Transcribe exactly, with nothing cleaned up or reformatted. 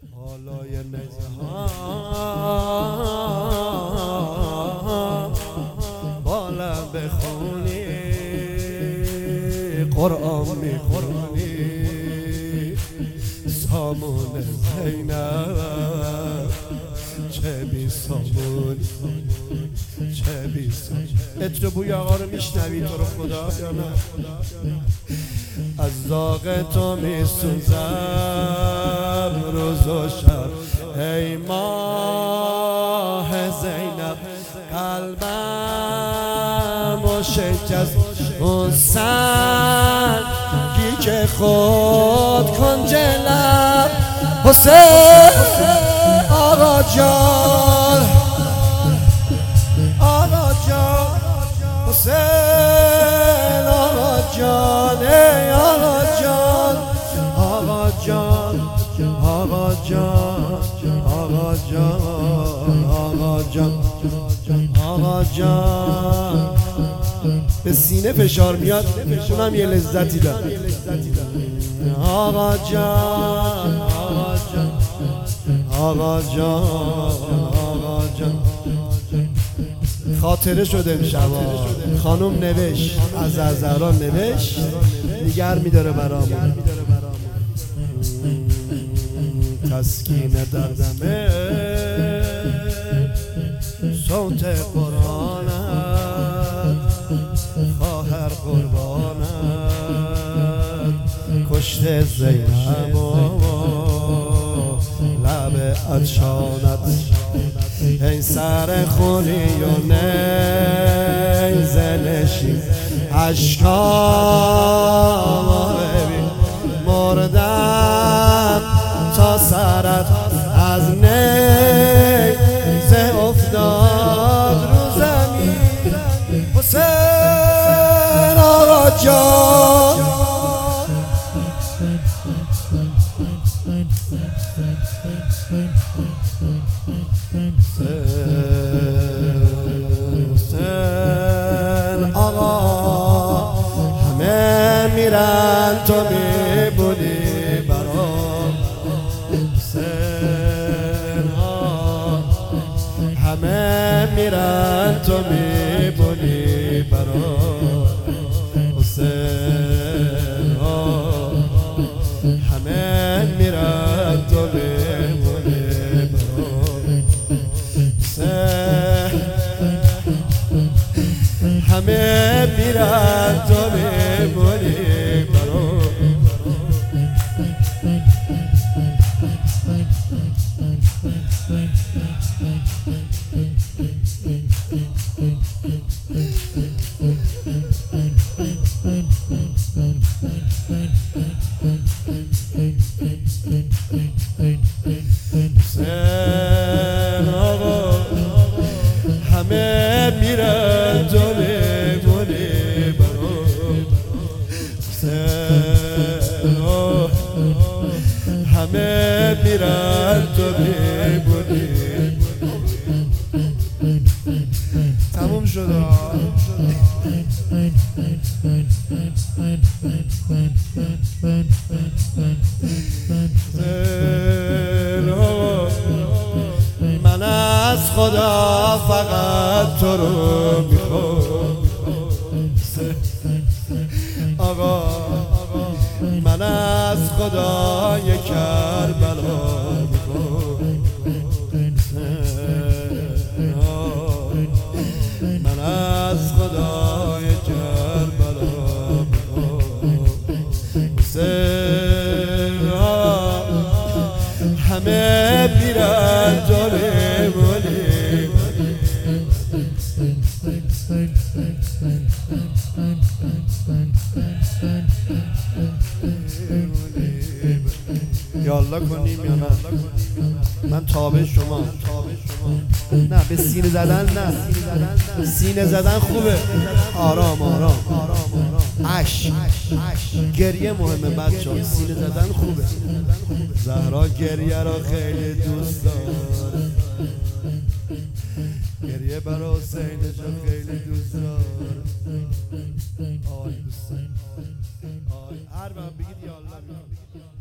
بالای نیزه ها بالا بخونی قرآن میخونی سامون زینب چه بی سامون چه بی سامون. عطر بوی آقا رو میشنوی تو رو خدا یا نه؟ از ذوق تو میسوزم روز و شب ای ماه زینب، قلبم و شکست اون سنگی که خود کن جلب. حسین آقا جان آقا جان حسین آقا جان ای آقا جان آقا جان آقا جان آقا جان آقا جان آقا جان. به سینه فشار میاد اونم یه لذتی داره. آقا جان آقا جان آقا جان آقا جان. خاطره شده امشبا خانم نوشت از زهرا نوشت دیگر میداره برامون تسکین دردمه صوت قرآنت خواهر قربانت کشته زینب و لب عطشانت ای سر خونی و نیزه نشین اشکام ببین مردم تا سرت از نیزه افتاد رو زمین. حسین آقا جان حسین آقا همه میرن تو میبودی برام. حسین آقا همه میرن تو میبودی برام. حسین آقا همه میرن تو میبودی برام. حسین همه میرن تو میمونی برام. حسین آقا همه میرن تو میمونی برام. حسین آقا همه میرن تو میمونی. تموم شد من از خدا فقط تو رو میخوام. آقا من از خدای کربلا میخوام. من از خدای کربلا میخوام. همه میرن تو میمونی. یالله کنیم یا نه؟ من تابع شما. نه به سینه زدن نه، سینه زدن خوبه. آرام آرام عش گریه مهمه بچه ها، سینه زدن خوبه. زهرا گریه را خیلی دوست داره، گریه برای حسین جان خیلی دوست داره. آی دوست داره. آی هر وقت بگید یا الله.